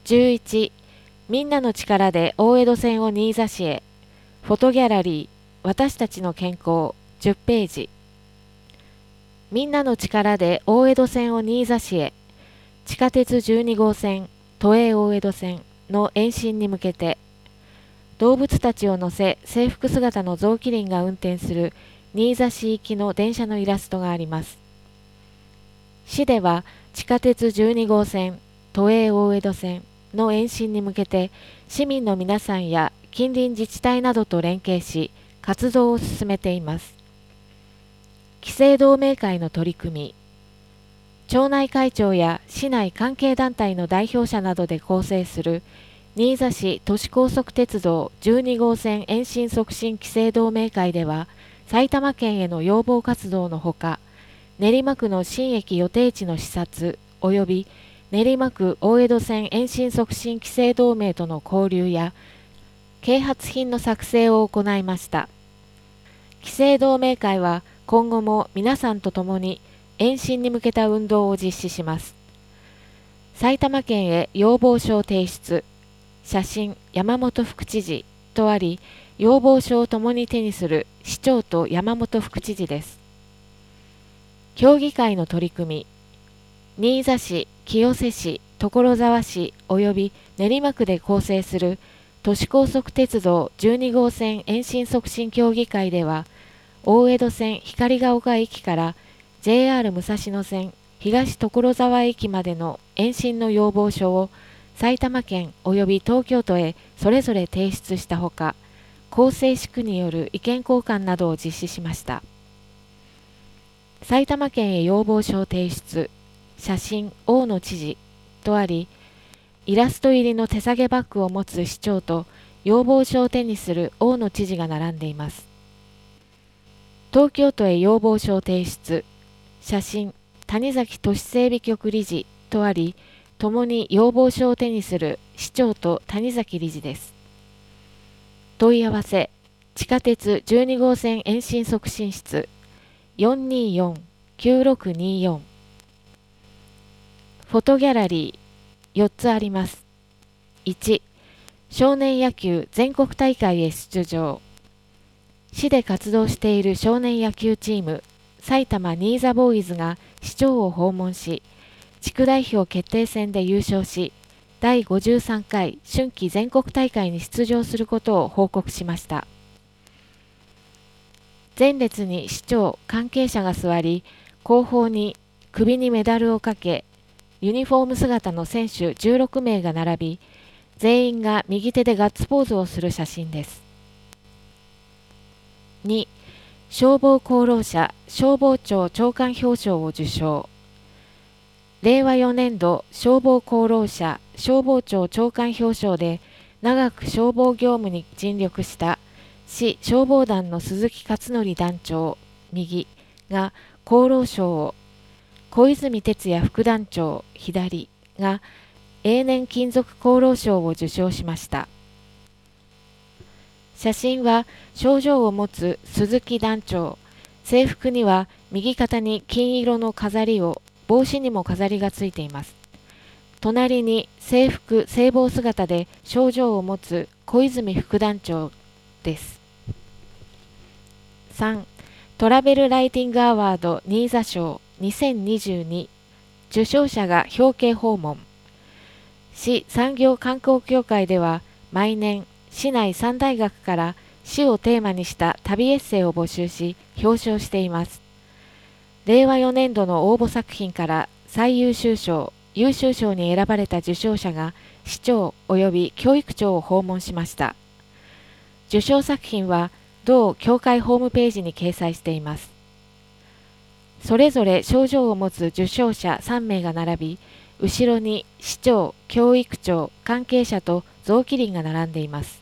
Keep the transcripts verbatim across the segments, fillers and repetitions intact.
じゅういち、みんなの力で大江戸線を新座市へ。フォトギャラリー、私たちの健康、じゅっページ。みんなの力で大江戸線を新座市へ。地下鉄じゅうにごうせん、都営大江戸線の延伸に向けて、動物たちを乗せ制服姿の雑木林が運転する新座市行きの電車のイラストがあります。市では地下鉄じゅうにごうせん、都営大江戸線の延伸に向けて市民の皆さんや近隣自治体などと連携し活動を進めています。期成同盟会の取り組み、町内会長や市内関係団体の代表者などで構成する新座市都市高速鉄道じゅうにごうせん延伸促進期成同盟会では、埼玉県への要望活動のほか、練馬区の新駅予定地の視察及び練馬区大江戸線延伸促進期成同盟との交流や啓発品の作成を行いました。期成同盟会は今後も皆さんと共に延伸に向けた運動を実施します。埼玉県へ要望書を提出、写真山本副知事とあり、要望書を共に手にする市長と山本副知事です。協議会の取り組み、新座市、清瀬市、所沢市及び練馬区で構成する都市高速鉄道じゅうにごうせん延伸促進協議会では、大江戸線光が丘駅から ジェイアール 武蔵野線東所沢駅までの延伸の要望書を埼玉県及び東京都へそれぞれ提出したほか、構成地区による意見交換などを実施しました。埼玉県へ要望書を提出、写真大野知事とあり、イラスト入りの手提げバッグを持つ市長と要望書を手にする大野知事が並んでいます。東京都へ要望書を提出、写真谷崎都市整備局理事とあり、ともに要望書を手にする市長と谷崎理事です。問い合わせ、地下鉄じゅうにごうせん延伸促進室 よんにーよんきゅうろくにーよん。フォトギャラリーよっつあります。いち、少年野球全国大会へ出場。市で活動している少年野球チーム埼玉ニーザボーイズが市長を訪問し、地区代表決定戦で優勝し、だいごじゅうさんかい春季全国大会に出場することを報告しました。前列に市長関係者が座り、後方に首にメダルをかけ、ユニフォーム姿の選手じゅうろくめいが並び、全員が右手でガッツポーズをする写真です。に、消防功労者消防庁長官表彰を受賞。れいわよねんど消防功労者消防庁長官表彰で長く消防業務に尽力した市消防団の鈴木勝則団長右が功労賞を、小泉哲也副団長左が永年勤続功労賞を受賞しました。写真は賞状を持つ鈴木団長、制服には右肩に金色の飾りを、帽子にも飾りがついています。隣に制服制帽姿で賞状を持つ小泉副団長です。さん、トラベルライティングアワード新座賞にせんにじゅうに、受賞者が表敬訪問。市産業観光協会では毎年市内さんだいがくから市をテーマにした旅エッセイを募集し表彰しています。れいわよねんどの応募作品から最優秀賞、優秀賞に選ばれた受賞者が市長及び教育長を訪問しました。受賞作品は同協会ホームページに掲載しています。それぞれ賞状を持つ受賞者さんめいが並び、後ろに市長、教育長、関係者と雑木林が並んでいます。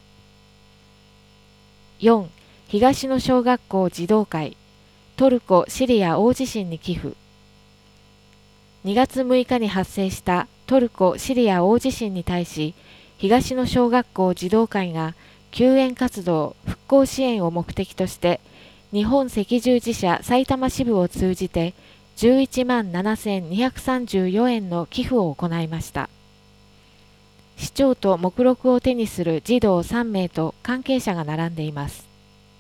よん、東野小学校児童会トルコ・シリア大地震に寄付。にがつむいかに発生したトルコ・シリア大地震に対し、東野小学校児童会が救援活動・復興支援を目的として、日本赤十字社埼玉支部を通じてじゅういちまんななせんにひゃくさんじゅうよえんの寄付を行いました。市帳と目録を手にする児童さんめいと関係者が並んでいます。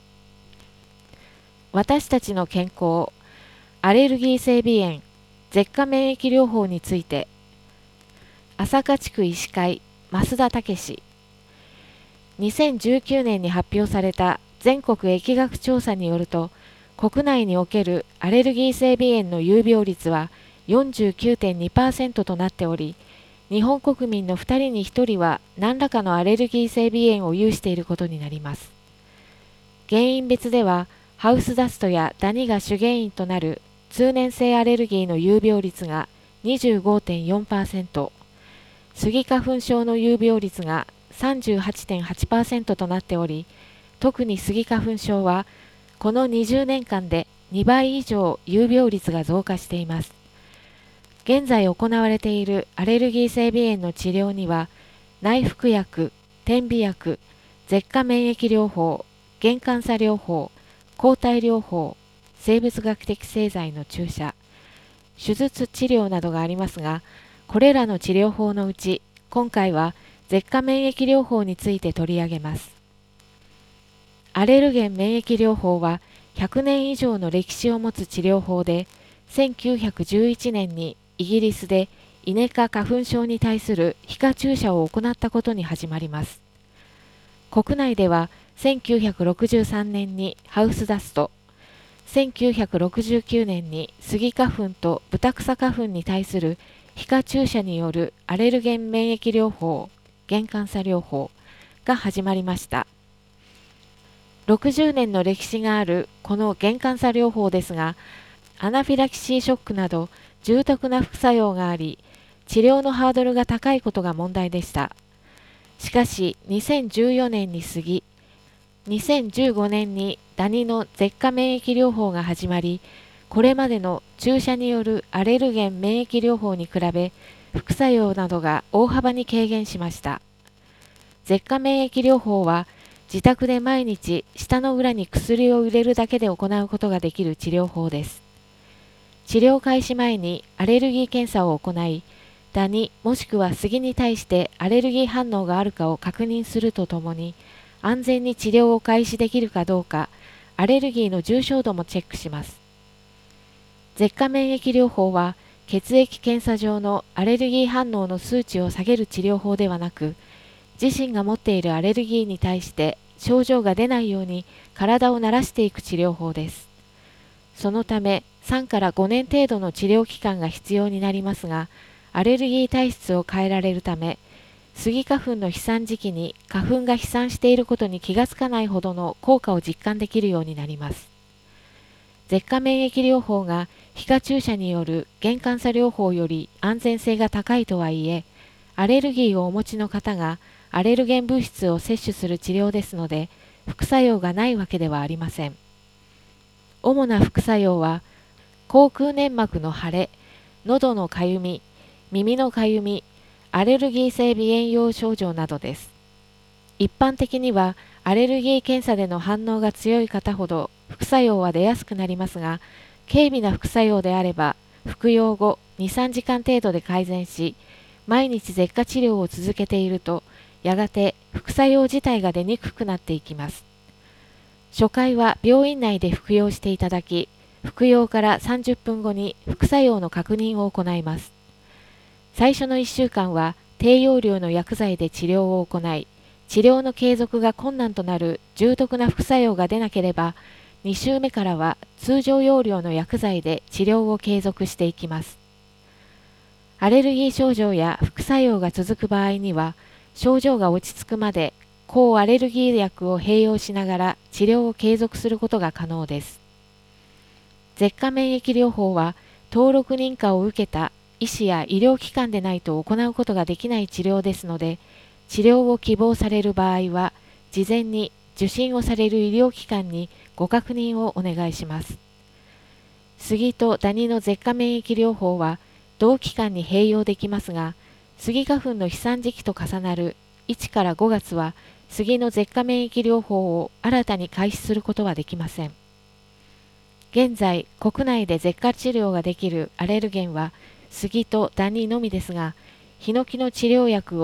私たちの健康、アレルギー性鼻炎、舌下免疫療法について、朝霞地区医師会、増田武。にせんじゅうきゅうねんに発表された全国疫学調査によると、国内におけるアレルギー性鼻炎の有病率は よんじゅうきゅうてんにパーセント となっており、日本国民のふたりにひとりは何らかのアレルギー性鼻炎を有していることになります。原因別では、ハウスダストやダニが主原因となる通年性アレルギーの有病率が にじゅうごてんよんパーセント、スギ花粉症の有病率が さんじゅうはちてんはちパーセント となっており、特にスギ花粉症はこのにじゅうねんかんでにばい以上有病率が増加しています。現在行われているアレルギー性鼻炎の治療には、内服薬、点鼻薬、舌下免疫療法、原幹鎖療法、抗体療法、生物学的製剤の注射、手術治療などがありますが、これらの治療法のうち、今回は舌下免疫療法について取り上げます。アレルゲン免疫療法はひゃくねん以上の歴史を持つ治療法で、せんきゅうひゃくじゅういちねんにイギリスでイネ科花粉症に対する皮下注射を行ったことに始まります。国内ではせんきゅうひゃくろくじゅうさんねんにハウスダスト、せんきゅうひゃくろくじゅうきゅうねんにスギ花粉とブタクサ花粉に対する皮下注射によるアレルゲン免疫療法、原幹鎖療法が始まりました。ろくじゅうねんの歴史があるこの原幹鎖療法ですが、アナフィラキシーショックなど重篤な副作用があり、治療のハードルが高いことが問題でした。しかしにせんじゅうよねんにスギ、にせんじゅうごねんにダニの舌下免疫療法が始まり、これまでの注射によるアレルゲン免疫療法に比べ、副作用などが大幅に軽減しました。舌下免疫療法は、自宅で毎日舌の裏に薬を入れるだけで行うことができる治療法です。治療開始前にアレルギー検査を行い、ダニもしくはスギに対してアレルギー反応があるかを確認するとともに、安全に治療を開始できるかどうか、アレルギーの重症度もチェックします。舌下免疫療法は、血液検査上のアレルギー反応の数値を下げる治療法ではなく、自身が持っているアレルギーに対して症状が出ないように体を慣らしていく治療法です。そのためさんからごねん程度の治療期間が必要になりますが、アレルギー体質を変えられるため、スギ花粉の飛散時期に花粉が飛散していることに気がつかないほどの効果を実感できるようになります。舌下免疫療法が皮下注射による原幹鎖療法より安全性が高いとはいえ、アレルギーをお持ちの方がアレルゲン物質を摂取する治療ですので、副作用がないわけではありません。主な副作用は、口腔粘膜の腫れ、喉のかゆみ、耳のかゆみ、アレルギー性鼻炎用症状などです。一般的には、アレルギー検査での反応が強い方ほど副作用は出やすくなりますが、軽微な副作用であれば、服用後に、さんじかん程度で改善し、毎日舌下治療を続けていると、やがて副作用自体が出にくくなっていきます。初回は病院内で服用していただき、服用からさんじゅっぷんごに副作用の確認を行います。最初のいっしゅうかんは低用量の薬剤で治療を行い、治療の継続が困難となる重篤な副作用が出なければ、に週目からは通常用量の薬剤で治療を継続していきます。アレルギー症状や副作用が続く場合には、症状が落ち着くまで抗アレルギー薬を併用しながら治療を継続することが可能です。舌下免疫療法は登録認可を受けた医師や医療機関でないと行うことができない治療ですので、治療を希望される場合は、事前に受診をされる医療機関にご確認をお願いします。スギとダニの舌下免疫療法は同期間に併用できますが、スギ花粉の飛散時期と重なるいちからごがつは、スギの舌下免疫療法を新たに開始することはできません。現在、国内で舌下治療ができるアレルゲンは、スギとダニのみですが、ヒノキの治療薬を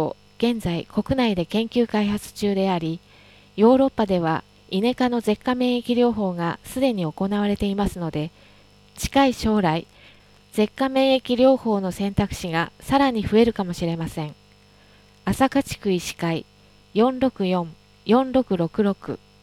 現在国内で研究開発中であり、ヨーロッパではイネ科の舌下免疫療法がすでに行われていますので、近い将来、舌下免疫療法の選択肢がさらに増えるかもしれません。朝霞地区医師会よんろくよん、よんろくろくろく